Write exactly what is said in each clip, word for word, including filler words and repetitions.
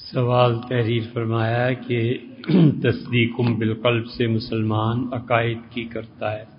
سوال تحریر فرمایا ہے کہ تصدیق بالقلب سے مسلمان عقائد کی کرتا ہے؟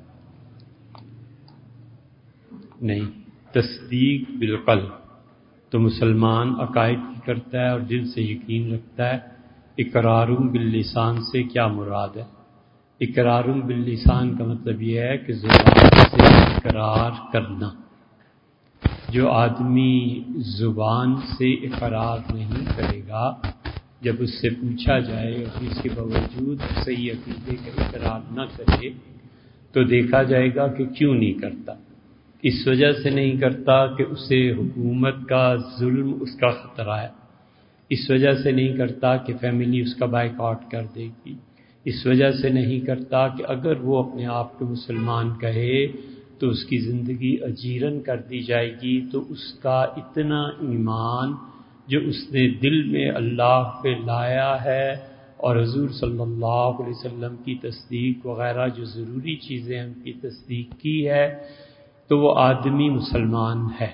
نہیں، تصدیق بالقلب تو مسلمان عقائد کی کرتا ہے اور دل سے یقین رکھتا ہے۔ اقرار باللسان سے کیا مراد ہے؟ اقرار باللسان کا مطلب یہ ہے کہ زبان سے اقرار کرنا۔ جو آدمی زبان سے اقرار نہیں کرے گا، جب اس سے پوچھا جائے اور اس کے باوجود صحیح عقیدے کا اقرار نہ کرے تو دیکھا جائے گا کہ کیوں نہیں کرتا۔ اس وجہ سے نہیں کرتا کہ اسے حکومت کا ظلم اس کا خطرہ ہے، اس وجہ سے نہیں کرتا کہ فیملی اس کا بائیکاٹ کر دے گی، اس وجہ سے نہیں کرتا کہ اگر وہ اپنے آپ کو مسلمان کہے تو اس کی زندگی اجیرن کر دی جائے گی، تو اس کا اتنا ایمان جو اس نے دل میں اللہ پہ لایا ہے اور حضور صلی اللہ علیہ وسلم کی تصدیق وغیرہ جو ضروری چیزیں ان کی تصدیق کی ہے، تو وہ آدمی مسلمان ہے۔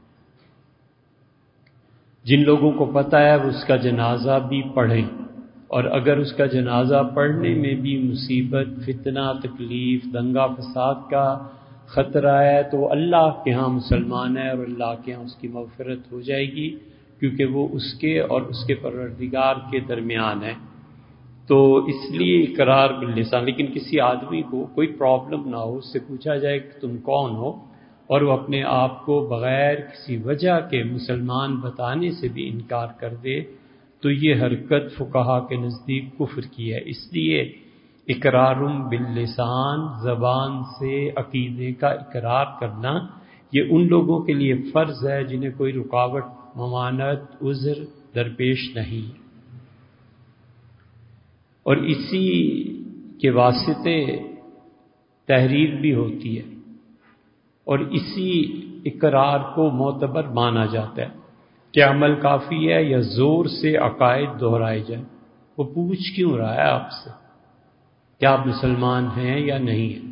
جن لوگوں کو پتہ ہے وہ اس کا جنازہ بھی پڑھیں، اور اگر اس کا جنازہ پڑھنے میں بھی مصیبت، فتنہ، تکلیف، دنگا فساد کا خطرہ ہے تو وہ اللہ کے ہاں مسلمان ہے اور اللہ کے ہاں اس کی مغفرت ہو جائے گی، کیونکہ وہ اس کے اور اس کے پروردگار کے درمیان ہے۔ تو اس لیے اقرار باللسان، لیکن کسی آدمی کو کوئی پرابلم نہ ہو، اس سے پوچھا جائے کہ تم کون ہو اور وہ اپنے آپ کو بغیر کسی وجہ کے مسلمان بتانے سے بھی انکار کر دے تو یہ حرکت فقہا کے نزدیک کفر کی ہے۔ اس لیے اقرار باللسان، زبان سے عقیدے کا اقرار کرنا، یہ ان لوگوں کے لیے فرض ہے جنہیں کوئی رکاوٹ، ممانعت، عذر درپیش نہیں، اور اسی کے واسطے تحریر بھی ہوتی ہے اور اسی اقرار کو معتبر مانا جاتا ہے کہ عمل کافی ہے یا زور سے عقائد دہرائے جائیں۔ وہ پوچھ کیوں رہا ہے آپ سے کہ آپ مسلمان ہیں یا نہیں ہیں؟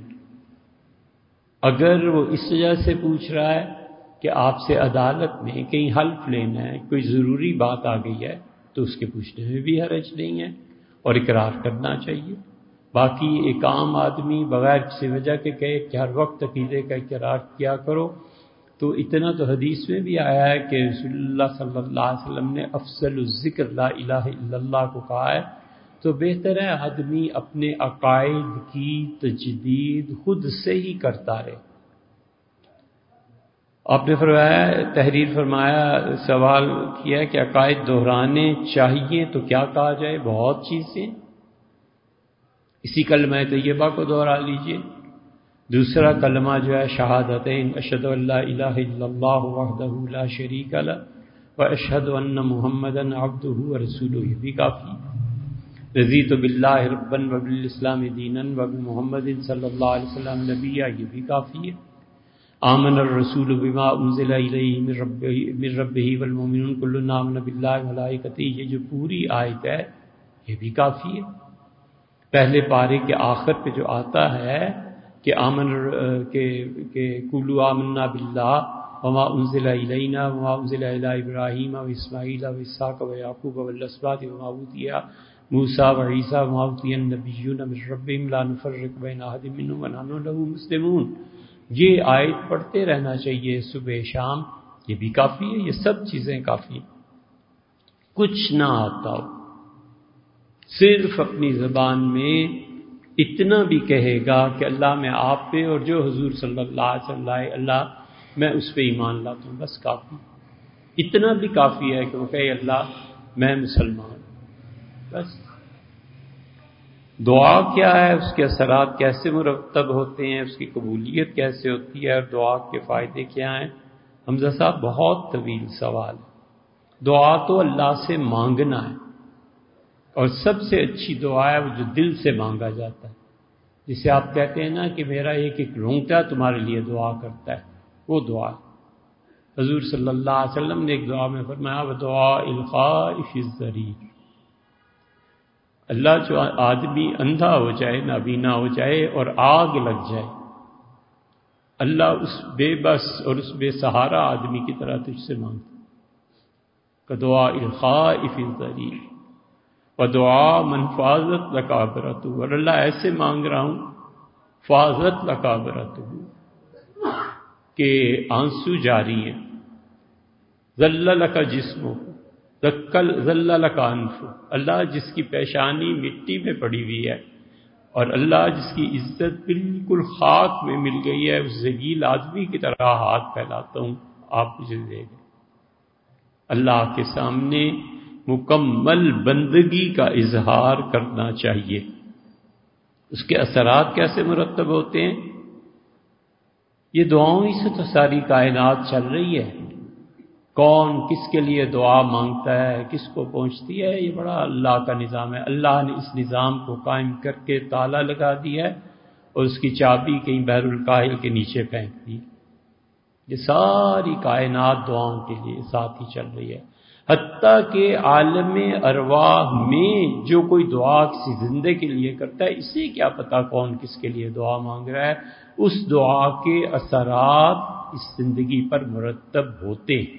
اگر وہ اس وجہ سے پوچھ رہا ہے کہ آپ سے عدالت میں کہیں حلف لینا ہے، کوئی ضروری بات آ گئی ہے، تو اس کے پوچھنے میں بھی حرج نہیں ہے اور اقرار کرنا چاہیے۔ باقی ایک عام آدمی بغیر کسی وجہ کے کہے کہ ہر وقت عقیدے کا اقرار کیا کرو، تو اتنا تو حدیث میں بھی آیا ہے کہ رسول اللہ صلی اللہ علیہ وسلم نے افضل الذکر لا الہ الا اللہ کو کہا ہے، تو بہتر ہے آدمی اپنے عقائد کی تجدید خود سے ہی کرتا رہے۔ آپ نے فرمایا، تحریر فرمایا، سوال کیا کہ عقائد دہرانے چاہیے تو کیا کہا جائے؟ بہت چیزیں، اسی کلمہ طیبہ کو دہرا لیجئے۔ دوسرا کلمہ جو ہے شہادتین، اشہد ان لا الہ الا اللہ وحدہ لا شریک لہ واشہد ان محمدا عبدہ ورسولہ، یہ بھی کافی۔ رضیت باللہ ربا وبالاسلام دینا وبمحمد صلی اللہ علیہ وسلم نبیا، یہ بھی کافی ہے۔ آمن الرسول بما انزل الیہ من ربہ من ربہ والمؤمنون کلنا آمن باللہ وملائکتہ، یہ جو پوری آیت ہے یہ بھی کافی ہے۔ پہلے پارے کے آخر پہ جو آتا ہے کہ آمن کہ کہ قولوا آمنا باللہ وما انزل الینا وما انزل الی ابراہیم واسماعیل واسحاق ویعقوب والاسباط وما اوتی موسیٰ وعیسیٰ وما اوتی النبیون من ربہم لا نفرق بین احد منہم ونحن لہ مسلمون، یہ آیت پڑھتے رہنا چاہیے صبح شام، یہ بھی کافی ہے۔ یہ سب چیزیں کافی ہیں۔ کچھ نہ آتا ہو، صرف اپنی زبان میں اتنا بھی کہے گا کہ اللہ میں آپ پہ اور جو حضور صلی اللہ علیہ وسلم اللہ میں اس پہ ایمان لاتا ہوں، بس کافی، اتنا بھی کافی ہے کہ وہ کہے اللہ میں مسلمان، بس۔ دعا کیا ہے، اس کے اثرات کیسے مرتب ہوتے ہیں، اس کی قبولیت کیسے ہوتی ہے اور دعا کے فائدے کیا ہیں؟ حمزہ صاحب بہت طویل سوال ہے۔ دعا تو اللہ سے مانگنا ہے، اور سب سے اچھی دعا ہے وہ جو دل سے مانگا جاتا ہے، جسے آپ کہتے ہیں نا کہ میرا ایک ایک رونگٹا تمہارے لیے دعا کرتا ہے، وہ دعا ہے۔ حضور صلی اللہ علیہ وسلم نے ایک دعا میں فرمایا ودعاء الخائف الضریر، اللہ جو آدمی اندھا ہو جائے، نابینا ہو جائے اور آگ لگ جائے، اللہ اس بے بس اور اس بے سہارا آدمی کی طرح تجھ سے مانگتا، کدعاء الخائف الضریع ودعاء من فاضت لکابرتہ، اور اللہ ایسے مانگ رہا ہوں فاضت لکابرتہ کہ آنسو جاری ہیں، ذل لک جسمہ ذل لک انفہ، اللہ جس کی پیشانی مٹی میں پڑی ہوئی ہے اور اللہ جس کی عزت بالکل خاک میں مل گئی ہے، اس ذلیل آدمی کی طرح ہاتھ پھیلاتا ہوں، آپ مجھے دے دیں۔ اللہ کے سامنے مکمل بندگی کا اظہار کرنا چاہیے۔ اس کے اثرات کیسے مرتب ہوتے ہیں؟ یہ دعاؤں ہی سے تو ساری کائنات چل رہی ہے۔ کون کس کے لیے دعا مانگتا ہے، کس کو پہنچتی ہے، یہ بڑا اللہ کا نظام ہے۔ اللہ نے اس نظام کو قائم کر کے تالا لگا دیا ہے اور اس کی چابی کہیں بحر الکاہل کے نیچے پھینک دی۔ یہ ساری کائنات دعاؤں کے لیے ساتھ ہی چل رہی ہے، حتیٰ کہ عالم ارواح میں جو کوئی دعا کسی زندے کے لیے کرتا ہے، اسے کیا پتا کون کس کے لیے دعا مانگ رہا ہے، اس دعا کے اثرات اس زندگی پر مرتب ہوتے ہیں۔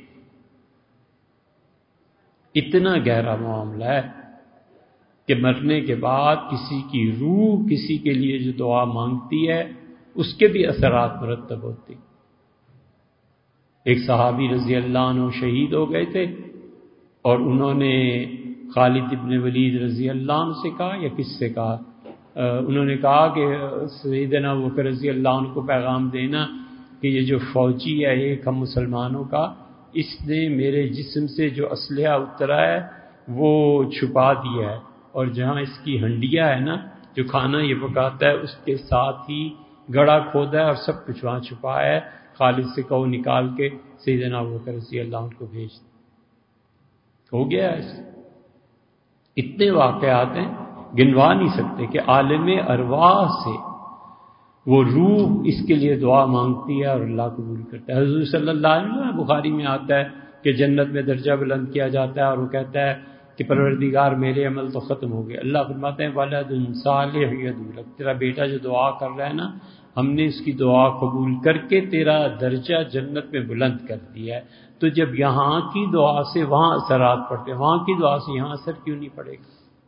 اتنا گہرا معاملہ ہے کہ مرنے کے بعد کسی کی روح کسی کے لیے جو دعا مانگتی ہے اس کے بھی اثرات مرتب ہوتے ہیں۔ ایک صحابی رضی اللہ عنہ شہید ہو گئے تھے اور انہوں نے خالد ابن ولید رضی اللہ عنہ سے کہا یا کس سے کہا، انہوں نے کہا کہ سیدنا ابوبکر رضی اللہ عنہ کو پیغام دینا کہ یہ جو فوجی ہے ایک ہم مسلمانوں کا، اس نے میرے جسم سے جو اسلحہ اترا ہے وہ چھپا دیا ہے، اور جہاں اس کی ہنڈیا ہے نا جو کھانا یہ پکاتا ہے اس کے ساتھ ہی گڑھا کھودا ہے اور سب کچھ وہاں چھپا ہے، خالد سے کہو نکال کے سیدنا ابوبکر رضی اللہ عنہ کو بھیج دیں۔ ہو گیا ایسے اتنے واقعات ہیں گنوا نہیں سکتے کہ عالم ارواح سے وہ روح اس کے لیے دعا مانگتی ہے اور اللہ قبول کرتا ہے۔ حضور صلی اللہ علیہ وسلم بخاری میں آتا ہے کہ جنت میں درجہ بلند کیا جاتا ہے اور وہ کہتا ہے کہ پروردگار میرے عمل تو ختم ہو گئے، اللہ فرماتے ہیں ولد صالح یدعو لک، تیرا بیٹا جو دعا کر رہا ہے نا ہم نے اس کی دعا قبول کر کے تیرا درجہ جنت میں بلند کر دیا ہے۔ تو جب یہاں کی دعا سے وہاں اثرات پڑتے ہیں، وہاں کی دعا سے یہاں اثر کیوں نہیں پڑے گا؟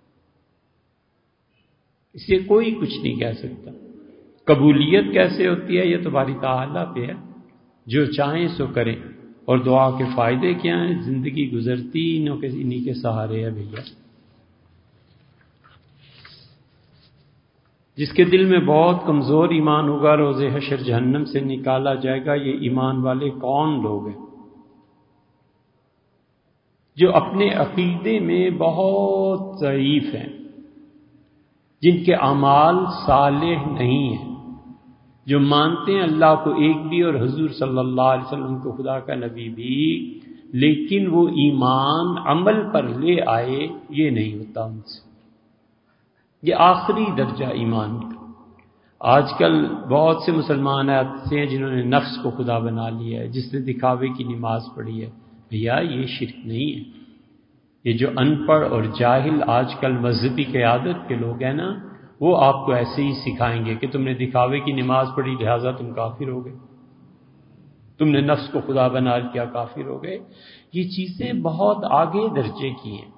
اس سے کوئی کچھ نہیں کہہ سکتا۔ قبولیت کیسے ہوتی ہے یہ تو باری تعالیٰ پہ ہے، جو چاہیں سو کریں۔ اور دعا کے فائدے کیا ہیں؟ زندگی گزرتی انہوں کے انہی کے سہارے ہے بھیا۔ جس کے دل میں بہت کمزور ایمان ہوگا روز حشر جہنم سے نکالا جائے گا۔ یہ ایمان والے کون لوگ ہیں؟ جو اپنے عقیدے میں بہت ضعیف ہیں، جن کے اعمال صالح نہیں ہیں، جو مانتے ہیں اللہ کو ایک بھی اور حضور صلی اللہ علیہ وسلم کو خدا کا نبی بھی، لیکن وہ ایمان عمل پر لے آئے، یہ نہیں ہوتا ان سے۔ یہ آخری درجہ ایمان کا۔ آج کل بہت سے مسلمان ایسے ہیں جنہوں نے نفس کو خدا بنا لیا ہے، جس نے دکھاوے کی نماز پڑھی ہے۔ بھیا یہ شرک نہیں ہے۔ یہ جو ان پڑھ اور جاہل آج کل مذہبی قیادت کے لوگ ہیں نا، وہ آپ کو ایسے ہی سکھائیں گے کہ تم نے دکھاوے کی نماز پڑھی لہذا تم کافر ہو گئے، تم نے نفس کو خدا بنا لیا کافر ہو گئے۔ یہ چیزیں بہت آگے درجے کی ہیں۔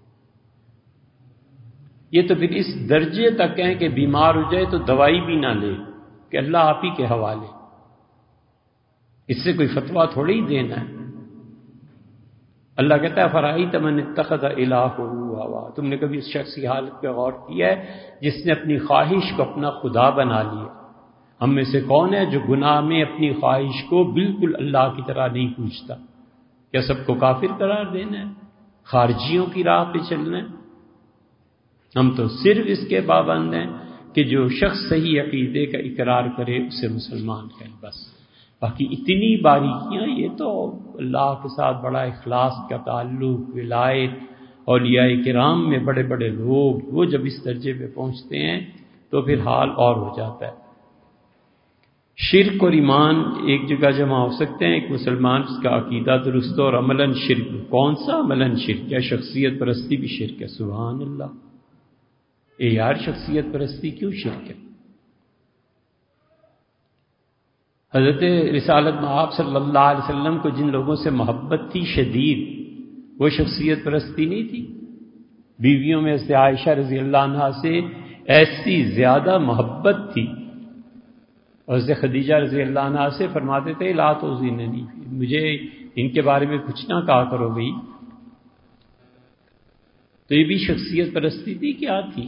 یہ تو پھر اس درجے تک ہیں کہ بیمار ہو جائے تو دوائی بھی نہ لے کہ اللہ آپ ہی کے حوالے، اس سے کوئی فتویٰ تھوڑی ہی دینا ہے۔ اللہ کہتا ہے فرأیت من اتخذ الہہ ہوا، تم نے کبھی اس شخص کی حالت پہ غور کیا ہے جس نے اپنی خواہش کو اپنا خدا بنا لیا؟ ہم میں سے کون ہے جو گناہ میں اپنی خواہش کو بالکل اللہ کی طرح نہیں پوچھتا؟ کیا سب کو کافر قرار دینا ہے؟ خارجیوں کی راہ پہ چلنا ہے؟ ہم تو صرف اس کے پابند ہیں کہ جو شخص صحیح عقیدے کا اقرار کرے اسے مسلمان کہیں، بس۔ باقی اتنی باریکیاں، یہ تو اللہ کے ساتھ بڑا اخلاص کا تعلق، ولایت، اولیاء کرام میں بڑے بڑے لوگ وہ جب اس درجے پہ پہنچتے ہیں تو پھر حال اور ہو جاتا ہے۔ شرک اور ایمان ایک جگہ جمع ہو سکتے ہیں۔ ایک مسلمان جس کا عقیدہ درست اور عملاً شرک، کون سا عملاً شرک ہے؟ شخصیت پرستی بھی شرک ہے۔ سبحان اللہ، اے یار شخصیت پرستی کیوں شرک ہے؟ حضرت رسالت مآب صلی اللہ علیہ وسلم کو جن لوگوں سے محبت تھی شدید، وہ شخصیت پرستی نہیں تھی. بیویوں میں سے عائشہ رضی اللہ عنہا سے ایسی زیادہ محبت تھی، اور حضرت خدیجہ رضی اللہ عنہا سے فرماتے تھے لا تؤذیننی، مجھے ان کے بارے میں کچھ نہ کہا کرو بھئی. تو یہ بھی شخصیت پرستی تھی، کیا تھی؟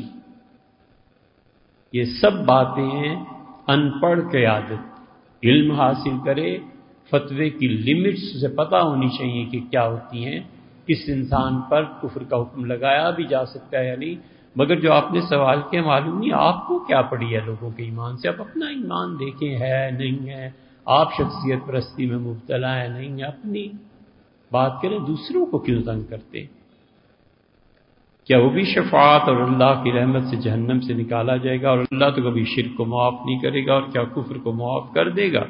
یہ سب باتیں ہیں ان پڑھ قیادت. علم حاصل کرے، فتوے کی لمٹس سے پتہ ہونی چاہیے کہ کیا ہوتی ہیں، کس انسان پر کفر کا حکم لگایا بھی جا سکتا ہے یا نہیں. مگر جو آپ نے سوال کیا معلوم نہیں آپ کو کیا پڑی ہے لوگوں کے ایمان سے. آپ اپنا ایمان دیکھیں ہے نہیں ہے، آپ شخصیت پرستی میں مبتلا ہے نہیں ہے، اپنی بات کریں. دوسروں کو کیوں تنگ کرتے؟ کیا وہ بھی شفاعت اور اللہ کی رحمت سے جہنم سے نکالا جائے گا؟ اور اللہ تو کبھی شرک کو معاف نہیں کرے گا، اور کیا کفر کو معاف کر دے گا؟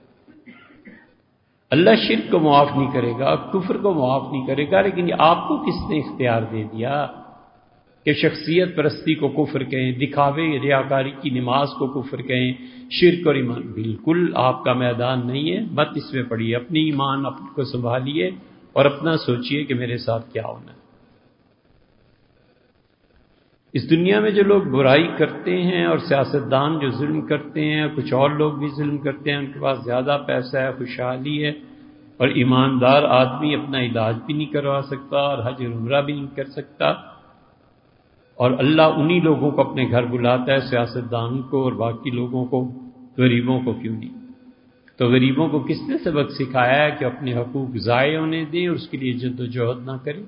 اللہ شرک کو معاف نہیں کرے گا، کفر کو معاف نہیں کرے گا. لیکن یہ آپ کو کس نے اختیار دے دیا کہ شخصیت پرستی کو کفر کہیں، دکھاوے ریاکاری کی نماز کو کفر کہیں، شرک اور ایمان؟ بالکل آپ کا میدان نہیں ہے، مت اس میں پڑیے. اپنی ایمان اپنے کو سنبھالیے اور اپنا سوچئے کہ میرے ساتھ کیا ہونا ہے. اس دنیا میں جو لوگ برائی کرتے ہیں اور سیاستدان جو ظلم کرتے ہیں، کچھ اور لوگ بھی ظلم کرتے ہیں، ان کے پاس زیادہ پیسہ ہے، خوشحالی ہے، اور ایماندار آدمی اپنا علاج بھی نہیں کروا سکتا اور حج اور عمرہ بھی نہیں کر سکتا، اور اللہ انہی لوگوں کو اپنے گھر بلاتا ہے، سیاستدان کو اور باقی لوگوں کو، غریبوں کو کیوں نہیں؟ تو غریبوں کو کس نے سبق سکھایا ہے کہ اپنے حقوق ضائع ہونے دیں اور اس کے لیے جد و جہد نہ کریں؟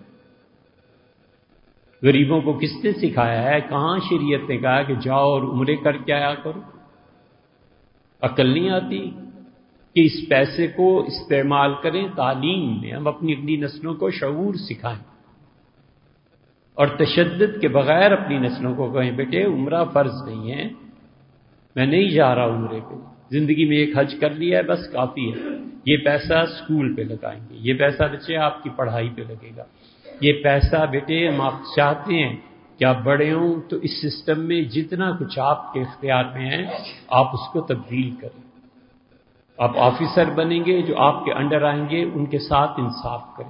غریبوں کو کس نے سکھایا ہے؟ کہاں شریعت نے کہا کہ جاؤ اور عمرے کر کے آیا کرو؟ عقل نہیں آتی کہ اس پیسے کو استعمال کریں تعلیم میں، ہم اپنی اگلی نسلوں کو شعور سکھائیں، اور تشدد کے بغیر اپنی نسلوں کو کہیں بیٹے عمرہ فرض نہیں ہے، میں نہیں جا رہا عمرے پہ، زندگی میں ایک حج کر لیا ہے بس کافی ہے. یہ پیسہ اسکول پہ لگائیں گے، یہ پیسہ بچے آپ کی پڑھائی پہ لگے گا، یہ پیسہ بیٹے ہم آپ چاہتے ہیں کہ آپ بڑے ہوں تو اس سسٹم میں جتنا کچھ آپ کے اختیار میں ہے آپ اس کو تبدیل کریں. آپ آفیسر بنیں گے، جو آپ کے انڈر آئیں گے ان کے ساتھ انصاف کریں.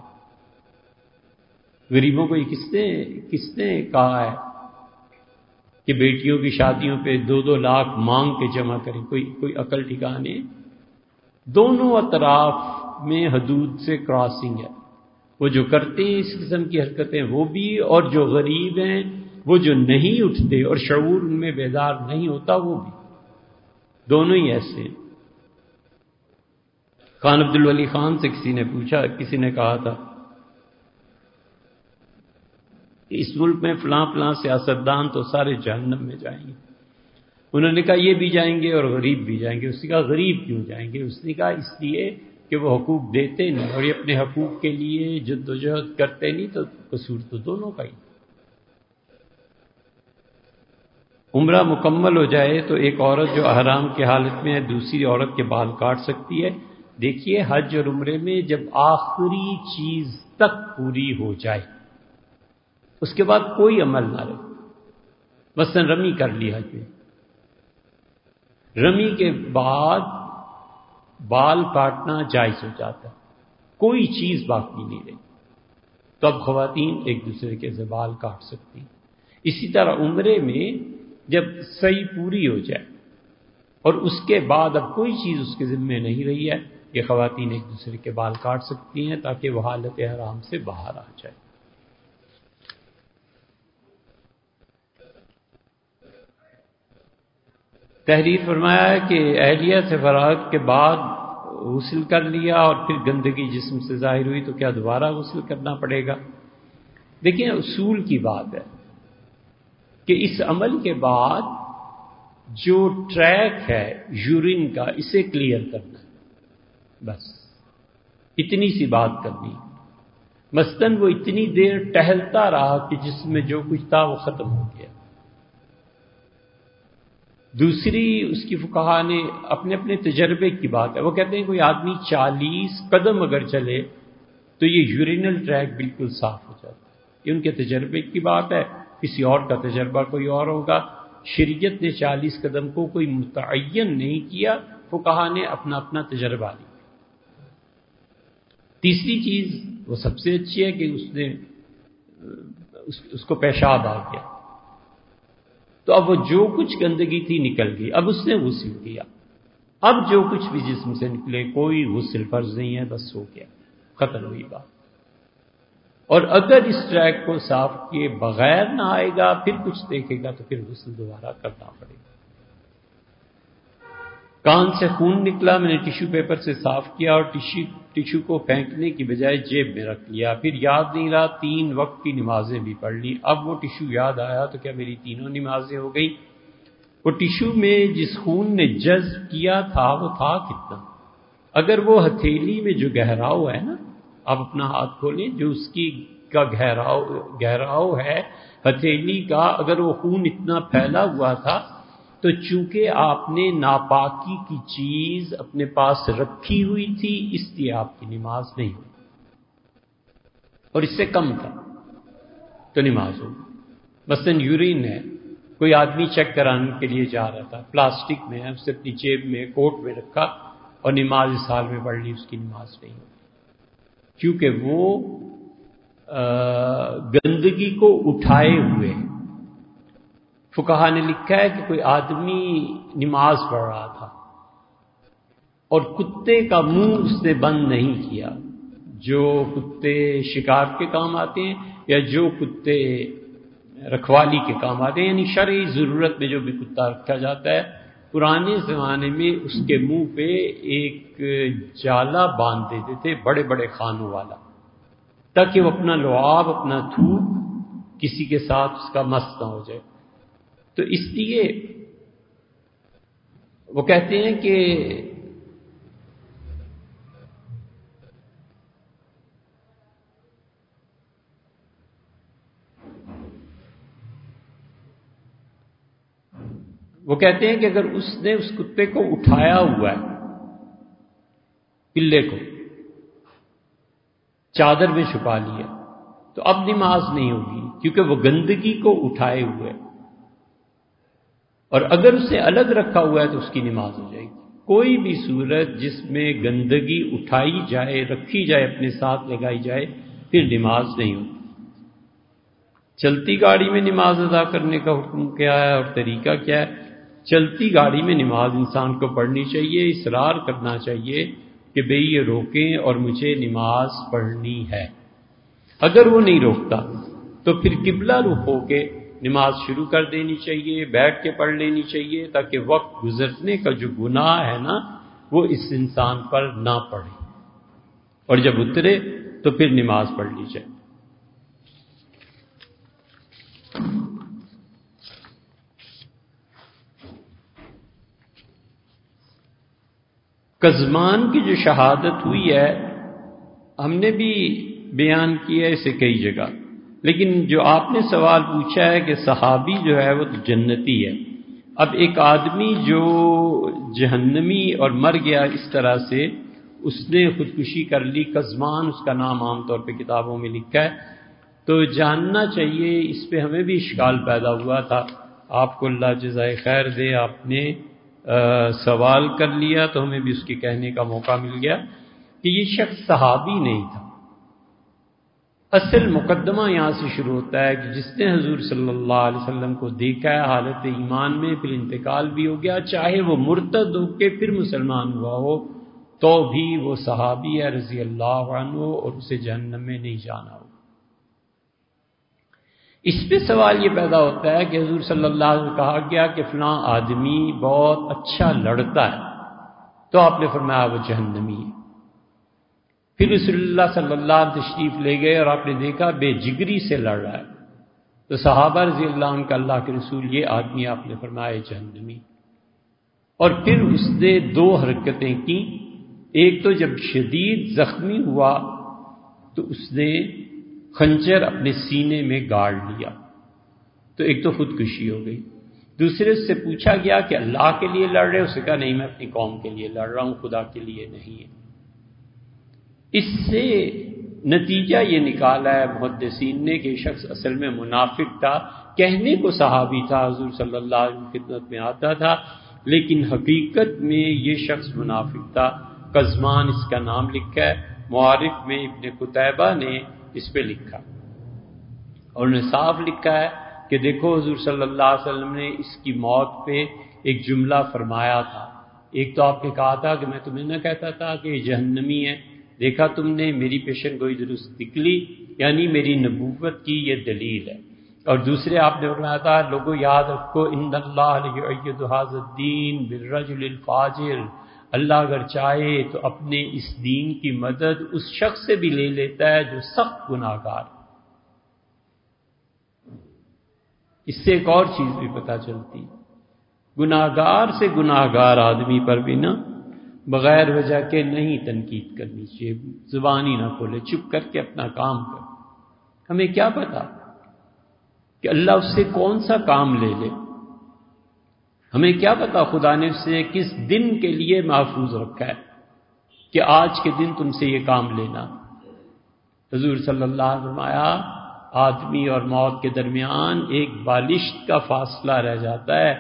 غریبوں کو یہ کس نے کس نے کہا ہے کہ بیٹیوں کی شادیوں پہ دو دو لاکھ مانگ کے جمع کریں؟ کوئی کوئی عقل ٹھکانے؟ دونوں اطراف میں حدود سے کراسنگ ہے. وہ جو کرتے ہیں اس قسم کی حرکتیں وہ بھی، اور جو غریب ہیں وہ جو نہیں اٹھتے اور شعور ان میں بیدار نہیں ہوتا وہ بھی، دونوں ہی ایسے ہیں. خان عبد الولی خان سے کسی نے پوچھا، کسی نے کہا تھا کہ اس ملک میں فلاں فلاں سیاستدان تو سارے جہنم میں جائیں گے. انہوں نے کہا یہ بھی جائیں گے اور غریب بھی جائیں گے. اس نے کہا غریب کیوں جائیں گے؟ اس نے کہا اس لیے کہ وہ حقوق دیتے نہیں اور یہ اپنے حقوق کے لیے جد و جہد کرتے نہیں، تو قصور تو دونوں کا ہی. عمرہ مکمل ہو جائے تو ایک عورت جو احرام کی حالت میں ہے دوسری عورت کے بال کاٹ سکتی ہے. دیکھیے حج اور عمرے میں جب آخری چیز تک پوری ہو جائے اس کے بعد کوئی عمل نہ رہے. مثلا رمی کر لی حج میں، رمی کے بعد بال کاٹنا جائز ہو جاتا ہے، کوئی چیز باقی نہیں رہی، تو اب خواتین ایک دوسرے کے بال کاٹ سکتی ہیں. اسی طرح عمرے میں جب صحیح پوری ہو جائے اور اس کے بعد اب کوئی چیز اس کے ذمے نہیں رہی ہے، یہ خواتین ایک دوسرے کے بال کاٹ سکتی ہیں تاکہ وہ حالت احرام سے باہر آ جائے. تحریر فرمایا ہے کہ اہلیہ سے فراغت کے بعد غسل کر لیا اور پھر گندگی جسم سے ظاہر ہوئی تو کیا دوبارہ غسل کرنا پڑے گا؟ دیکھیں اصول کی بات ہے کہ اس عمل کے بعد جو ٹریک ہے یورین کا اسے کلیئر کرنا ہے، بس اتنی سی بات کرنی. مثلاً وہ اتنی دیر ٹہلتا رہا کہ جسم میں جو کچھ تھا وہ ختم ہو گیا. دوسری اس کی فقہا نے اپنے اپنے تجربے کی بات ہے، وہ کہتے ہیں کوئی آدمی چالیس قدم اگر چلے تو یہ یورینل ٹریک بالکل صاف ہو جاتا ہے. یہ ان کے تجربے کی بات ہے، کسی اور کا تجربہ کوئی اور ہوگا. شریعت نے چالیس قدم کو کوئی متعین نہیں کیا، فقہا نے اپنا اپنا تجربہ لیا. تیسری چیز وہ سب سے اچھی ہے کہ اس نے اس, اس کو پیشاب آ گیا، تو اب وہ جو کچھ گندگی تھی نکل گئی، اب اس نے غسل کیا، اب جو کچھ بھی جسم سے نکلے کوئی غسل فرض نہیں ہے، بس ہو گیا، ختم ہوئی بات۔ اور اگر اس ٹریک کو صاف کیے بغیر نہ آئے گا پھر کچھ دیکھے گا تو پھر غسل دوبارہ کرنا پڑے گا۔ کان سے خون نکلا، میں نے ٹیشو پیپر سے صاف کیا اور ٹیشو ٹیشو کو پھینکنے کی بجائے جیب میں رکھ لیا، پھر یاد نہیں رہا، تین وقت کی نمازیں بھی پڑھ لی، اب وہ ٹیشو یاد آیا تو کیا میری تینوں نمازیں ہو گئیں؟ وہ ٹیشو میں جس خون نے جذب کیا تھا وہ تھا کتنا؟ اگر وہ ہتھیلی میں جو گہراؤ ہے نا، آپ اپنا ہاتھ کھولیں، جو اس کی کا گہراؤ گہراؤ ہے ہتھیلی کا، اگر وہ خون اتنا پھیلا ہوا تھا تو چونکہ آپ نے ناپاکی کی چیز اپنے پاس رکھی ہوئی تھی اس لیے آپ کی نماز نہیں ہوئی، اور اس سے کم تھا تو نماز ہوگی۔ مثلاً یورین ہے، کوئی آدمی چیک کرانے کے لیے جا رہا تھا، پلاسٹک میں ہے، اس نے اپنی جیب میں کوٹ میں رکھا اور نماز اس حال میں پڑھ لی، اس کی نماز نہیں ہوگی، کیونکہ وہ گندگی کو اٹھائے ہوئے۔ فقہا نے لکھا ہے کہ کوئی آدمی نماز پڑھ رہا تھا اور کتے کا منہ اس نے بند نہیں کیا، جو کتے شکار کے کام آتے ہیں یا جو کتے رکھوالی کے کام آتے ہیں، یعنی شرعی ضرورت میں جو بھی کتا رکھا جاتا ہے، پرانے زمانے میں اس کے منہ پہ ایک جالا باندھ دیتے تھے، بڑے بڑے خانوں والا، تاکہ وہ اپنا لعاب، اپنا تھوک کسی کے ساتھ اس کا مس نہ ہو جائے۔ تو اس لیے وہ کہتے ہیں کہ وہ کہتے ہیں کہ اگر اس نے اس کتے کو اٹھایا ہوا ہے، پلے کو چادر میں چھپا لیا، تو اب نماز نہیں ہوگی کیونکہ وہ گندگی کو اٹھائے ہوئے، اور اگر اسے الگ رکھا ہوا ہے تو اس کی نماز ہو جائے گی۔ کوئی بھی صورت جس میں گندگی اٹھائی جائے، رکھی جائے، اپنے ساتھ لگائی جائے، پھر نماز نہیں ہوگی۔ چلتی گاڑی میں نماز ادا کرنے کا حکم کیا ہے اور طریقہ کیا ہے؟ چلتی گاڑی میں نماز انسان کو پڑھنی چاہیے، اصرار کرنا چاہیے کہ بھئی یہ روکیں اور مجھے نماز پڑھنی ہے۔ اگر وہ نہیں روکتا تو پھر قبلہ رخ ہو کے نماز شروع کر دینی چاہیے، بیٹھ کے پڑھ لینی چاہیے، تاکہ وقت گزرنے کا جو گناہ ہے نا وہ اس انسان پر نہ پڑے، اور جب اترے تو پھر نماز پڑھ لی جائے۔ قزمان کی جو شہادت ہوئی ہے ہم نے بھی بیان کیا ہے اسے کئی جگہ، لیکن جو آپ نے سوال پوچھا ہے کہ صحابی جو ہے وہ تو جنتی ہے، اب ایک آدمی جو جہنمی اور مر گیا اس طرح سے، اس نے خودکشی کر لی، قزمان اس کا نام عام طور پہ کتابوں میں لکھا ہے، تو جاننا چاہیے، اس پہ ہمیں بھی اشکال پیدا ہوا تھا، آپ کو اللہ جزائے خیر دے، آپ نے سوال کر لیا تو ہمیں بھی اس کے کہنے کا موقع مل گیا کہ یہ شخص صحابی نہیں تھا۔ اصل مقدمہ یہاں سے شروع ہوتا ہے کہ جس نے حضور صلی اللہ علیہ وسلم کو دیکھا ہے حالت ایمان میں، پھر انتقال بھی ہو گیا، چاہے وہ مرتد ہو کے پھر مسلمان ہوا ہو تو بھی وہ صحابی ہے رضی اللہ عنہ، اور اسے جہنم میں نہیں جانا ہو۔ اس پہ سوال یہ پیدا ہوتا ہے کہ حضور صلی اللہ علیہ وسلم کہا گیا کہ فلاں آدمی بہت اچھا لڑتا ہے، تو آپ نے فرمایا وہ جہنمی ہے۔ پھر رسول اللہ صلی اللہ علیہ وسلم تشریف لے گئے اور آپ نے دیکھا بے جگری سے لڑ رہا ہے، تو صحابہ رضی اللہ عنہ کا اللہ کے رسول یہ آدمی آپ نے فرمایا جہنمی۔ اور پھر اس نے دو حرکتیں کی، ایک تو جب شدید زخمی ہوا تو اس نے خنجر اپنے سینے میں گاڑ لیا، تو ایک تو خودکشی ہو گئی۔ دوسرے سے پوچھا گیا کہ اللہ کے لیے لڑ رہے، اس نے کہا نہیں میں اپنی قوم کے لیے لڑ رہا ہوں، خدا کے لیے نہیں ہے۔ اس سے نتیجہ یہ نکالا ہے محدثین نے کہ شخص اصل میں منافق تھا، کہنے کو صحابی تھا، حضور صلی اللہ علیہ وسلم کی خدمت میں آتا تھا، لیکن حقیقت میں یہ شخص منافق تھا۔ قزمان اس کا نام لکھا ہے، معارف میں ابن قتیبہ نے اس پہ لکھا، اور انہوں نے صاف لکھا ہے کہ دیکھو حضور صلی اللہ علیہ وسلم نے اس کی موت پہ ایک جملہ فرمایا تھا۔ ایک تو آپ نے کہا تھا کہ میں تمہیں نہ کہتا تھا کہ یہ جہنمی ہے، دیکھا تم نے میری پیشن گوئی درست نکلی، یعنی میری نبوت کی یہ دلیل ہے۔ اور دوسرے آپ نے فرمایا تھا لوگوں یاد رکھو ان اللہ لیؤید ھذا الدین بالرجل الفاجر، اللہ اگر چاہے تو اپنے اس دین کی مدد اس شخص سے بھی لے لیتا ہے جو سخت گناہ گار۔ اس سے ایک اور چیز بھی پتہ چلتی، گناہ گار سے گناہ گار آدمی پر بھی نہ بغیر وجہ کے نہیں تنقید کرنی چاہیے، زبان ہی نہ کھولے، چپ کر کے اپنا کام کر۔ ہمیں کیا پتا کہ اللہ اس سے کون سا کام لے لے، ہمیں کیا پتا خدا نے اسے کس دن کے لیے محفوظ رکھا ہے کہ آج کے دن تم سے یہ کام لینا۔ حضور صلی اللہ علیہ وسلم فرمایا آدمی اور موت کے درمیان ایک بالشت کا فاصلہ رہ جاتا ہے،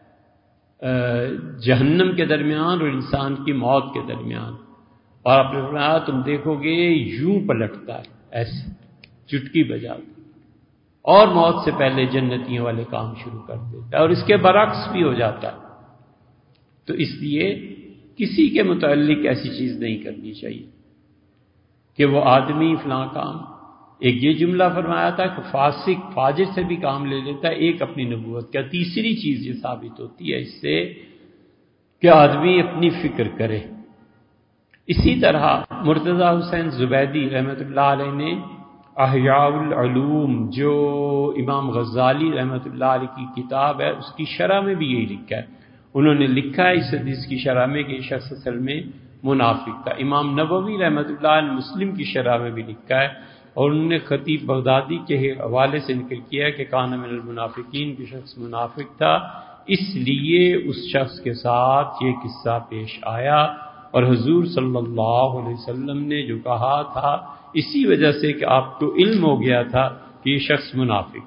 جہنم کے درمیان اور انسان کی موت کے درمیان، اور آپ نے فرمایا تم دیکھو گے یوں پلٹتا ہے، ایسے چٹکی بجاتا اور موت سے پہلے جنتیوں والے کام شروع کر دیتا ہے، اور اس کے برعکس بھی ہو جاتا ہے۔ تو اس لیے کسی کے متعلق ایسی چیز نہیں کرنی چاہیے کہ وہ آدمی فلاں کام، ایک یہ جملہ فرمایا تھا کہ فاسق فاجر سے بھی کام لے لیتا ہے، ایک اپنی نبوت کا۔ تیسری چیز یہ ثابت ہوتی ہے اس سے کہ آدمی اپنی فکر کرے۔ اسی طرح مرتضی حسین زبیدی رحمۃ اللہ علیہ نے احیاء العلوم جو امام غزالی رحمۃ اللہ علیہ کی کتاب ہے اس کی شرح میں بھی یہی لکھا ہے۔ انہوں نے لکھا ہے اس حدیث کی شرح میں کہ یہ شخص اصل میں منافق تھا۔ امام نووی رحمۃ اللہ علیہ مسلم کی شرح میں بھی لکھا ہے، اور انہوں نے خطیب بغدادی کے حوالے سے ذکر کیا کہ کان من المنافقین کی شخص منافق تھا، اس لیے اس شخص کے ساتھ یہ قصہ پیش آیا، اور حضور صلی اللہ علیہ وسلم نے جو کہا تھا اسی وجہ سے کہ آپ کو علم ہو گیا تھا کہ یہ شخص منافق۔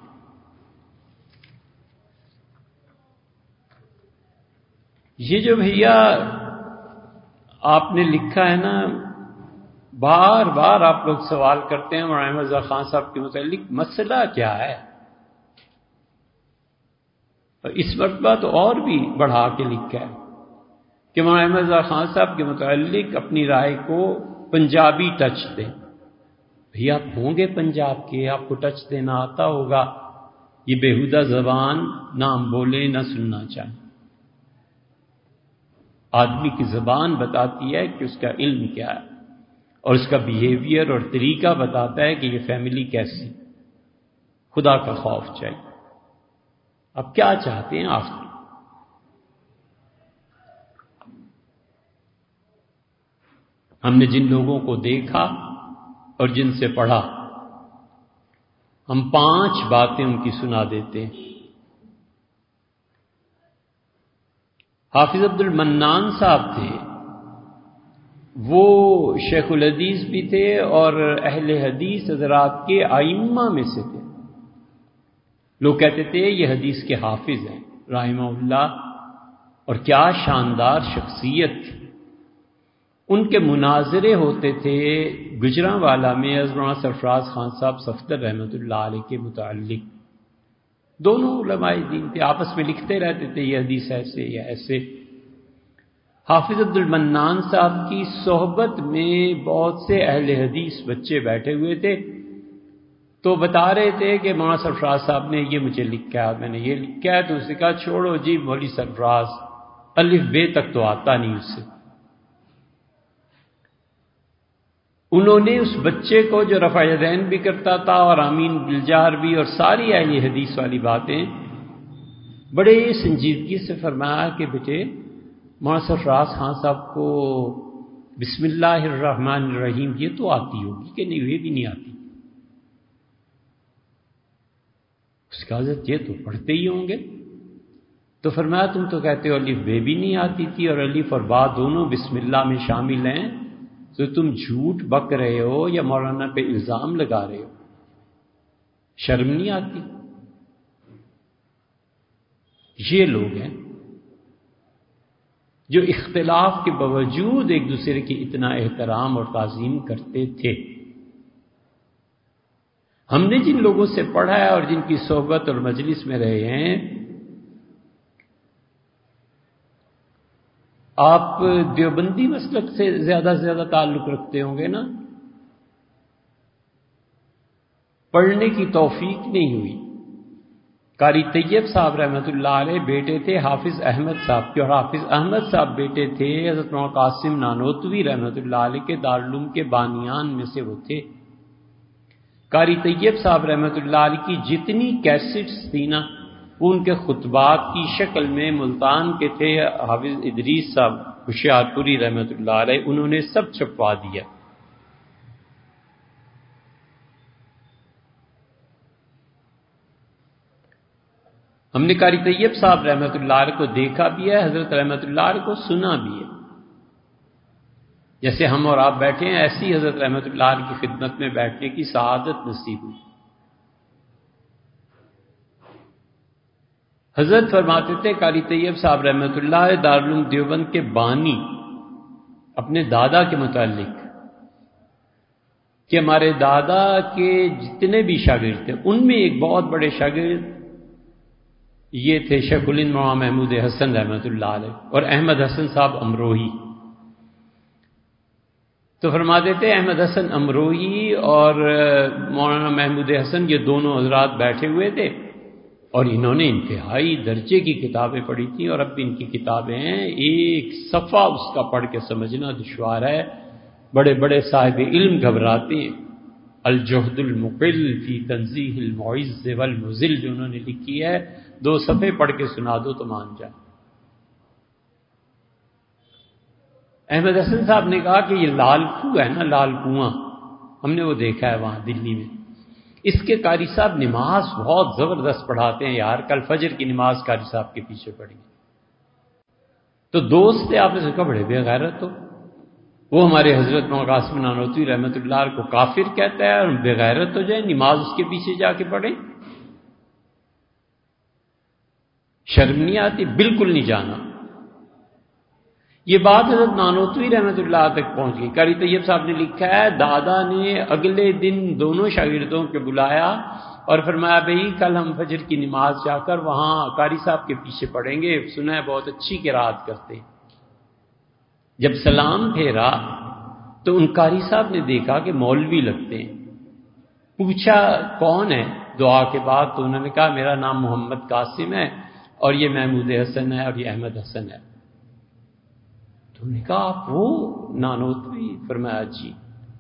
یہ جو بھیا آپ نے لکھا ہے نا، بار بار آپ لوگ سوال کرتے ہیں مولانا رضا خان صاحب کے متعلق، مسئلہ کیا ہے؟ اور اس مرتبہ تو اور بھی بڑھا کے لکھا ہے کہ مولانا رضا خان صاحب کے متعلق اپنی رائے کو پنجابی ٹچ دیں۔ بھئی آپ ہوں گے پنجاب کے، آپ کو ٹچ دینا آتا ہوگا، یہ بےہودہ زبان نہ ہم بولیں نہ سننا چاہیں۔ آدمی کی زبان بتاتی ہے کہ اس کا علم کیا ہے، اور اس کا بیہیویئر اور طریقہ بتاتا ہے کہ یہ فیملی کیسی، خدا کا خوف چاہیے۔ اب کیا چاہتے ہیں آخر؟ ہم نے جن لوگوں کو دیکھا اور جن سے پڑھا، ہم پانچ باتیں ان کی سنا دیتے ہیں۔ حافظ عبد المنان صاحب تھے، وہ شیخ الحدیث بھی تھے اور اہل حدیث حضرات کے ائمہ میں سے تھے۔ لوگ کہتے تھے یہ حدیث کے حافظ ہیں رحمہ اللہ، اور کیا شاندار شخصیت تھی۔ ان کے مناظرے ہوتے تھے گجرانوالا میں مولانا سرفراز خان صاحب صفدر رحمۃ اللہ علیہ کے متعلق۔ دونوں علماء دین تھے، آپس میں لکھتے رہتے تھے یہ حدیث ایسے یا ایسے۔ حافظ عبد المنان صاحب کی صحبت میں بہت سے اہل حدیث بچے بیٹھے ہوئے تھے، تو بتا رہے تھے کہ مولانا سرفراز صاحب نے یہ مجھے لکھا ہے، میں نے یہ لکھا ہے، تو اس نے کہا چھوڑو جی مولوی سرفراز، الف بے تک تو آتا نہیں اس سے۔ انہوں نے اس بچے کو جو رفع یدین بھی کرتا تھا اور آمین بالجہر بھی اور ساری اہل حدیث والی باتیں، بڑے سنجیدگی سے فرمایا کہ بیٹے مولانا سرفراز خان صاحب کو بسم اللہ الرحمن الرحیم یہ تو آتی ہوگی کہ نہیں؟ یہ بھی نہیں آتی۔ اس کا حضرت یہ تو پڑھتے ہی ہوں گے۔ تو فرمایا تم تو کہتے ہو الف بے بھی نہیں آتی تھی اور الف اور با دونوں بسم اللہ میں شامل ہیں، تو تم جھوٹ بک رہے ہو یا مولانا پہ الزام لگا رہے ہو؟ شرم نہیں آتی؟ یہ لوگ ہیں جو اختلاف کے باوجود ایک دوسرے کی اتنا احترام اور تعظیم کرتے تھے۔ ہم نے جن لوگوں سے پڑھا ہے اور جن کی صحبت اور مجلس میں رہے ہیں، آپ دیوبندی مسلک سے زیادہ سے زیادہ تعلق رکھتے ہوں گے نا؟ پڑھنے کی توفیق نہیں ہوئی۔ قاری طیب صاحب رحمۃ اللہ علیہ بیٹے تھے حافظ احمد صاحب کے، اور حافظ احمد صاحب بیٹے تھے حضرت مولانا قاسم نانوتوی رحمۃ اللہ علیہ کے دارالعلوم کے بانیان میں سے وہ تھے۔ قاری طیب صاحب رحمۃ اللہ علیہ کی جتنی کیسٹس تھی نا، وہ ان کے خطبات کی شکل میں ملتان کے تھے حافظ ادریس صاحب ہوشیار پوری رحمۃ اللہ علیہ، انہوں نے سب چھپوا دیا۔ ہم نے قاری طیب صاحب رحمۃ اللہ علیہ کو دیکھا بھی ہے، حضرت رحمۃ اللہ علیہ کو سنا بھی ہے۔ جیسے ہم اور آپ بیٹھے ہیں، ایسی حضرت رحمۃ اللہ علیہ کی خدمت میں بیٹھنے کی سعادت نصیب ہوئی۔ حضرت فرماتے تھے قاری طیب صاحب رحمۃ اللہ علیہ دارالعلوم دیوبند کے بانی اپنے دادا کے متعلق کہ ہمارے دادا کے جتنے بھی شاگرد تھے ان میں ایک بہت بڑے شاگرد یہ تھے شیخ الہند مولانا محمود حسن رحمۃ اللہ علیہ اور احمد حسن صاحب امروہی۔ تو فرماتے تھے احمد حسن امروہی اور مولانا محمود حسن یہ دونوں حضرات بیٹھے ہوئے تھے، اور انہوں نے انتہائی درجے کی کتابیں پڑھی تھیں، اور اب بھی ان کی کتابیں ہیں، ایک صفحہ اس کا پڑھ کے سمجھنا دشوار ہے۔ بڑے بڑے صاحب علم گھبراتے ہیں۔ الجہد المقل فی تنزیہ المعز والمذل جو انہوں نے لکھی ہے، دو صفحے پڑھ کے سنا دو تو مان جائے۔ احمد حسن صاحب نے کہا کہ یہ لال کنواں ہے نا، لال کنواں ہم نے وہ دیکھا ہے وہاں دلی میں، اس کے قاری صاحب نماز بہت زبردست پڑھاتے ہیں یار، کل فجر کی نماز قاری صاحب کے پیچھے پڑھی۔ تو دوست تھے، آپ نے کہا بڑے بے غیرت ہو، وہ ہمارے حضرت مولانا قاسم نانوتوی رحمۃ اللہ علیہ کو کافر کہتا ہے اور بے غیرت ہو جائیں، نماز اس کے پیچھے جا کے پڑھیں، شرم نہیں آتی؟ بالکل نہیں جانا۔ یہ بات حضرت نانوتوی رحمۃ اللہ تک پہنچ گئی۔ قاری طیب صاحب نے لکھا ہے دادا نے اگلے دن دونوں شاگردوں کو بلایا اور فرمایا بھئی کل ہم فجر کی نماز جا کر وہاں قاری صاحب کے پیچھے پڑھیں گے، سنا ہے بہت اچھی قرات کرتے ہیں۔ جب سلام پھیرا تو ان قاری صاحب نے دیکھا کہ مولوی لگتے ہیں، پوچھا کون ہے دعا کے بعد، تو انہوں نے کہا میرا نام محمد قاسم ہے اور یہ محمود حسن ہے اور یہ احمد حسن ہے۔ تو انہوں نے کہا آپ وہ نانوتوی؟ فرمایا جی۔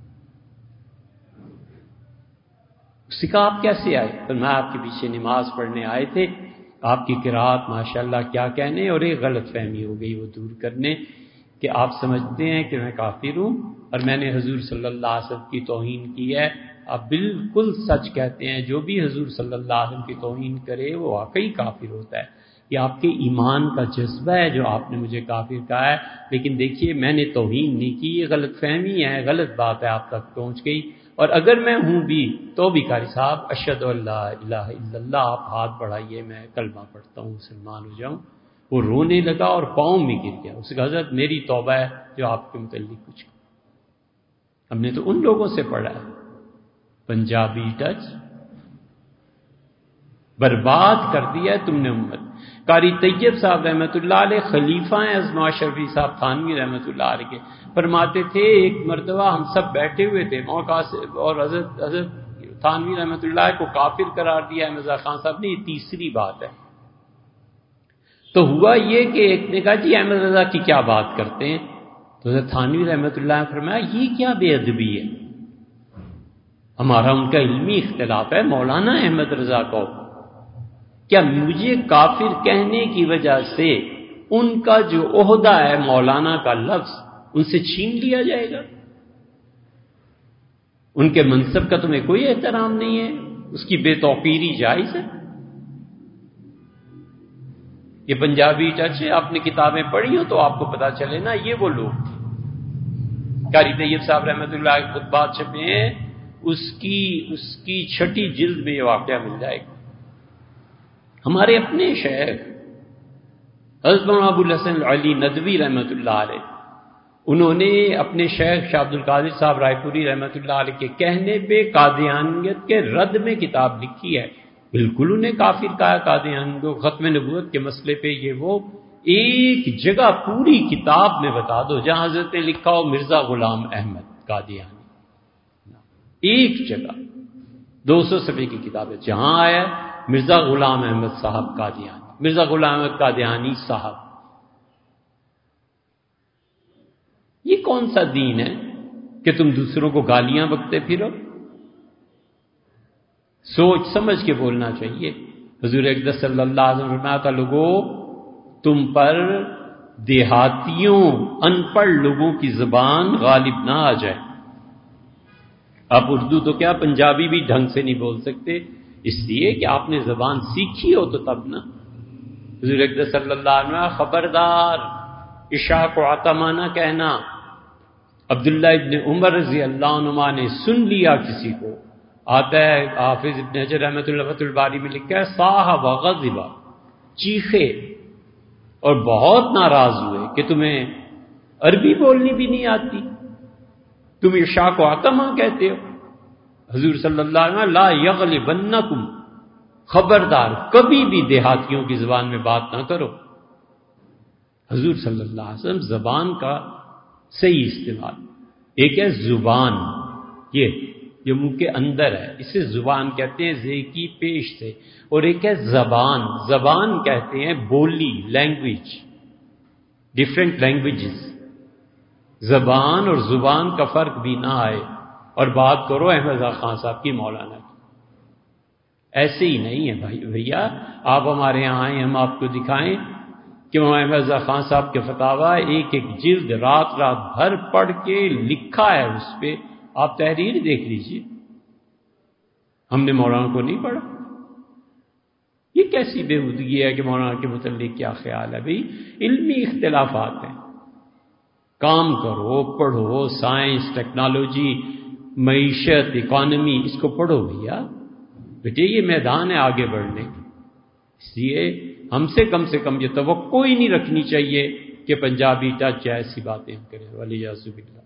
اس نے کہا آپ کیسے آئے؟ فرمایا آپ کے پیچھے نماز پڑھنے آئے تھے، آپ کی قرات ماشاءاللہ کیا کہنے، اور ایک غلط فہمی ہو گئی وہ دور کرنے کہ آپ سمجھتے ہیں کہ میں کافر ہوں اور میں نے حضور صلی اللہ علیہ وسلم کی توہین کی ہے۔ آپ بالکل سچ کہتے ہیں، جو بھی حضور صلی اللہ علیہ وسلم کی توہین کرے وہ واقعی کافر ہوتا ہے۔ یہ آپ کے ایمان کا جذبہ ہے جو آپ نے مجھے کافر کہا ہے، لیکن دیکھیے میں نے توہین نہیں کی، یہ غلط فہمی ہے، غلط بات ہے، آپ تک پہنچ گئی، اور اگر میں ہوں بھی تو بھی قاری صاحب اشہد ان لا الہ الا اللہ، آپ ہاتھ بڑھائیے میں کلمہ پڑھتا ہوں مسلمان ہو جاؤں۔ وہ رونے لگا اور پاؤں میں گر گیا۔ اس کا حضرت میری توبہ ہے جو آپ کے متعلق کچھ، ہم نے تو ان لوگوں سے پڑھا ہے، پنجابی ٹچ برباد کر دیا ہے تم نے امت۔ قاری طیب صاحب رحمۃ اللہ علیہ خلیفہ ہیں ازما شرفی صاحب تھانوی رحمۃ اللہ علیہ کے، فرماتے تھے ایک مرتبہ ہم سب بیٹھے ہوئے تھے اور حضرت حضرت تھانوی رحمۃ اللہ علیہ کو کافر قرار دیا ہے مرزا خان صاحب نے، یہ تیسری بات ہے۔ تو ہوا یہ کہ ایک نے کہا جی احمد رضا کی کیا بات کرتے ہیں؟ تو حضرت تھانوی رحمۃ اللہ نے فرمایا یہ کیا بے ادبی ہے، ہمارا ان کا علمی اختلاف ہے، مولانا احمد رضا کو کیا مجھے کافر کہنے کی وجہ سے ان کا جو عہدہ ہے مولانا کا لفظ ان سے چھین لیا جائے گا؟ ان کے منصب کا تمہیں کوئی احترام نہیں ہے، اس کی بے توقیری جائز ہے؟ یہ پنجابی ٹچ ہے، آپ نے کتابیں پڑھی ہو تو آپ کو پتا چلے نا، یہ وہ لوگ تھے۔ قاری طیب صاحب رحمۃ اللہ کے خطبات چھپے ہیں، اس کی اس کی چھٹی جلد میں یہ واقعہ مل جائے گا۔ ہمارے اپنے شیخ حضرت ابو الحسن علی ندوی رحمۃ اللہ علیہ، انہوں نے اپنے شیخ شاہ عبد القادر صاحب رائے پوری رحمۃ اللہ علیہ کے کہنے پہ قادیانیت کے رد میں کتاب لکھی ہے. بالکل انہیں کافر کہا قادیان کو. ختم نبوت کے مسئلے پہ یہ وہ ایک جگہ پوری کتاب میں بتا دو جہاں حضرت نے لکھا ہو مرزا غلام احمد قادیانی، ایک جگہ دو سو صفحے کی کتاب ہے جہاں آیا مرزا غلام احمد صاحب قادیانی، مرزا غلام احمد قادیانی صاحب. یہ کون سا دین ہے کہ تم دوسروں کو گالیاں بکتے پھرو؟ سوچ سمجھ کے بولنا چاہیے. حضور اقدس صلی اللہ علیہ وسلم فرمایا تھا لوگوں تم پر دیہاتیوں ان پڑھ لوگوں کی زبان غالب نہ آ جائے. آپ اردو تو کیا پنجابی بھی ڈھنگ سے نہیں بول سکتے، اس لیے کہ آپ نے زبان سیکھی ہو تو تب نا. حضور اقدس صلی اللہ علیہ وسلم خبردار عشاء کو عتمہ نہ کہنا. عبداللہ ابن عمر رضی اللہ عنہما نے سن لیا کسی کو، آتا ہے حافظ ابن حجر رحمۃ اللہ فتح الباری میں لکھا ہے صاح وغضب، چیخے اور بہت ناراض ہوئے کہ تمہیں عربی بولنی بھی نہیں آتی، تم عشاء کو عتمہ کہتے ہو. حضور صلی اللہ علیہ وسلم لا یغلبنکم، خبردار کبھی بھی دیہاتیوں کی زبان میں بات نہ کرو. حضور صلی اللہ علیہ وسلم زبان کا صحیح استعمال، ایک ہے زبان، یہ جو منہ کے اندر ہے اسے زبان کہتے ہیں زے کی پیش سے، اور ایک ہے زبان، زبان کہتے ہیں بولی، لینگویج، ڈفرینٹ لینگویجز. زبان اور زبان کا فرق بھی نہ آئے اور بات کرو احمد رضا خان صاحب کی مولانا کی. ایسے ہی نہیں ہے بھائی بھیا، آپ ہمارے یہاں آئیں ہم آپ کو دکھائیں کہ مولانا احمد رضا خان صاحب کے فتاویٰ ایک ایک جلد رات رات بھر پڑھ کے لکھا ہے اس پہ، آپ تحریر دیکھ لیجئے. ہم نے مولانا کو نہیں پڑھا. یہ کیسی بےہودگی ہے کہ مولانا کے متعلق کیا خیال ہے؟ بھائی علمی اختلافات ہیں، کام کرو، پڑھو، سائنس، ٹیکنالوجی، معیشت، اکانومی، اس کو پڑھو بھیا بیٹے، یہ میدان ہے آگے بڑھنے کی. اس لیے ہم سے کم سے کم یہ توقع ہی نہیں رکھنی چاہیے کہ پنجابی ٹچ ایسی باتیں ہم کریں. ولی